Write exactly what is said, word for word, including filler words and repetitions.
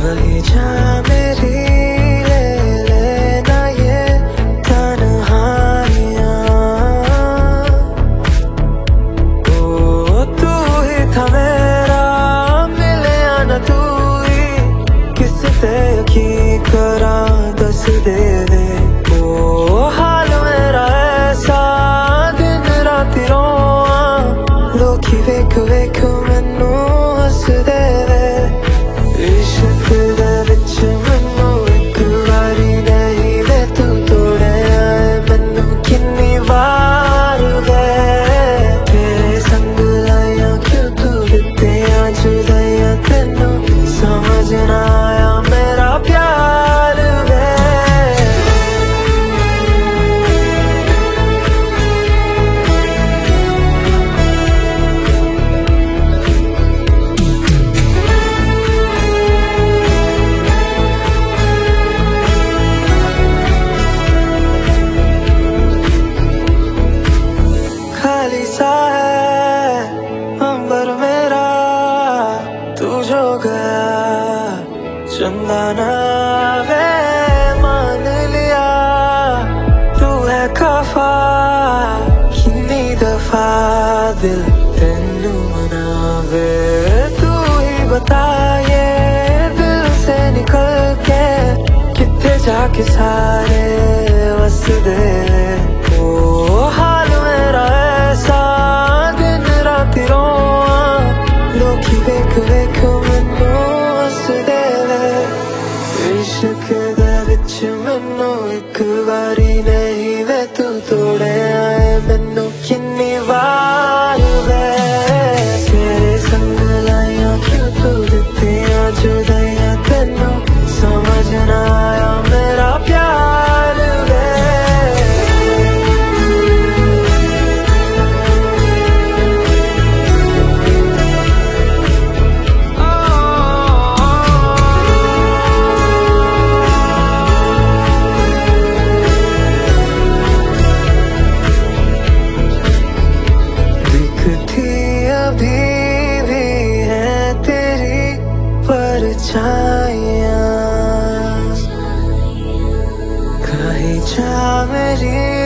कहीं जा मेरी ले लेना ये तन्हाइयाँ। ओ तू ही था मेरा, मिले या न तू ही, किस ते यकीन करा दस दे दे। ओ हाल मेरा ऐसा दिन राती रोआ, लोकी वेख वेख मैनू हस दे वे। इश्क दे विच मैनू एक वारी नहीं वे तू तोड़े आए मैनू किन्नी वार वे। तेरे संग लाया क्यों तू दित्तियां जुदाइयां, तेनू समझ ना आया मेरा प्यार वे। खाली सा है अंबर मेरा, तू जो गया चंदा ना वे। मान लिया तू है खफा, कितनी दफा दिल तेनू मनावे। तू ही बता ये दिल से निकल के कितने जाके सारे वस दे। ओ हाल मेरा ऐसा दिन राती रोआ, लोकी वेख वेख मैनू हस दे वे। इश्क दे विच मैनू एक वारी नहीं वे तू तोड़े आए मैनू किन्नी वार वे। तेरे संग लाइयां क्यों तू दित्तियां जुदाइयां, तेनू समझ ना आया मेरा प्यार वे। दिखती अभी भी है तेरी परछाइयाँ, कहीं जा मेरी